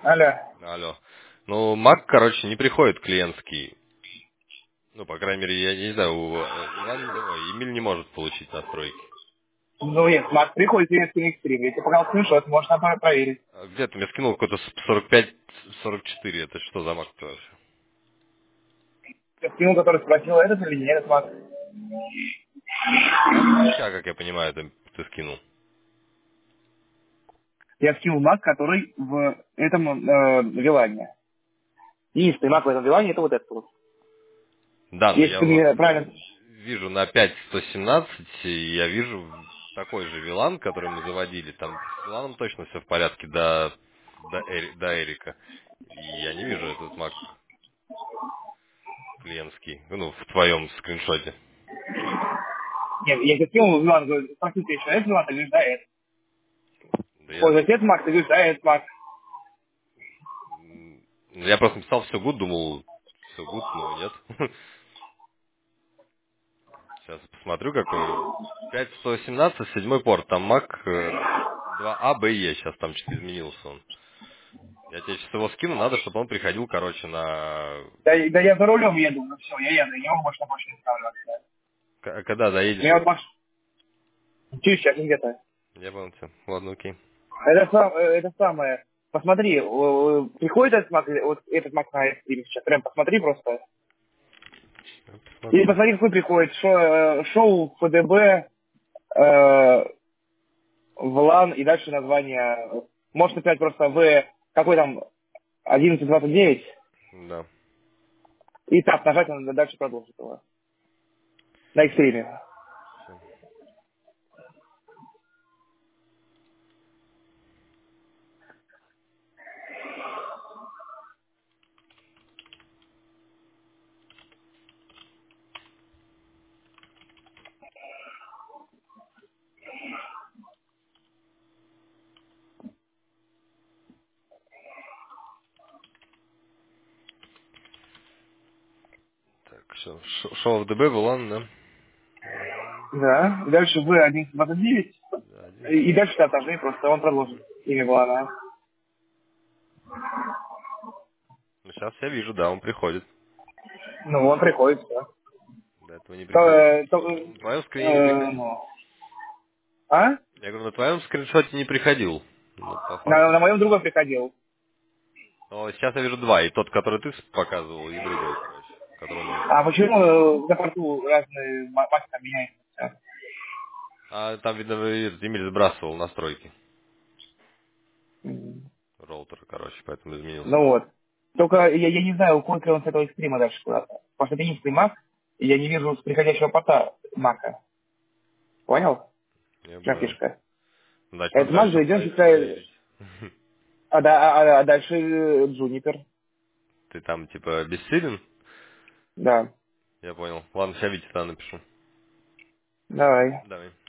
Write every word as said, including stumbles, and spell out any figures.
Алло. Алло. Ну, Mac, короче, не приходит клиентский. Ну, по крайней мере, я не знаю, у э, Иван, ой, Эмиль не может получить настройки. Ну нет, Mac приходит клиентский на экстрим. Я тебе показал скриншот, можно про- проверить. А где ты мне скинул какой-то сорок пять сорок четыре? Это что за Mac вообще? Я скинул, который спросил, этот или не этот Mac. Mac свеча, как я понимаю, ты, ты скинул. Я скинул Mac, который в этом э, вилане. Единственный Mac в этом вилане это вот этот вот. Да, но Если я ты вот мне правильно... вижу на пять сто семнадцать, и я вижу такой же вилан, который мы заводили. Там с виланом точно все в порядке до, до, Эри- до Эрика. И я не вижу этот Mac клиентский, ну, в твоем скриншоте. Нет, я тебе скинул вилан, говорю, спросил ты еще этот вилан, ты говоришь, да, этот. Да я, Ой, этот Mac, ты говоришь, да, этот Mac. м, я просто написал все good, думал, все good, но нет. Сейчас посмотрю, какой. пять сто семнадцать, седьмой порт, там Mac э, два А, Б, Е, сейчас там что-то изменился он. Я тебе сейчас его скину, надо, чтобы он приходил, короче, на... Да, да я за рулем еду, ну все, я еду, я не могу больше на больше не ставлю. К- Когда Я доедешь? вот маш... Через час где-то. Я понял тебя. Ладно, окей. Это, сам, э, это самое. Посмотри, э, э, приходит этот Mac, или вот этот Mac на экстриме сейчас. Прям посмотри просто. Я Или посмотрю. посмотри, какой приходит. Шо- э, Шоу, ФДБ, э, ВЛАН и дальше название. Можешь написать просто В, какой там, одиннадцать двадцать девять, Да. и так нажать, он дальше продолжит его. На экстриме. Всё. Так, все. Шоу в ДБ, Вулан, да? Угу. Да. И дальше В одиннадцать двадцать девять. Да, один. И и дальше там нажми, просто он продолжит. Имя ВЛАНа. Ну, сейчас я вижу, да, он приходит. Ну, он приходит, все. До этого не То, приходил. э, то, Ну, на твоем скрине не э, приходил. ну. А? Я говорю, на твоем скриншоте не приходил. Ну, по На, факту. на моем друга приходил. Но сейчас я вижу два. И тот, который ты показывал, и другой, короче. Который новый. А почему э, на порту разные ма- мать там меняется? всё? А там, видно, вы- Эмиль сбрасывал настройки М. роутера, короче, поэтому изменился Ну Mac. вот. Только я, я не знаю, уходит ли он с этого экстрима дальше куда-то. Потому что это единственный мак, и я не вижу с приходящего порта мака. Понял? Я В чем понял. фишка? Значит, надо Этот мак дальше же идет, про- считай, проверить. а, да- а- а дальше э, Джунипер. Ты там, типа, бессилен? Да. Я понял. Ладно, сейчас Вите тогда напишу. Давай. Давай.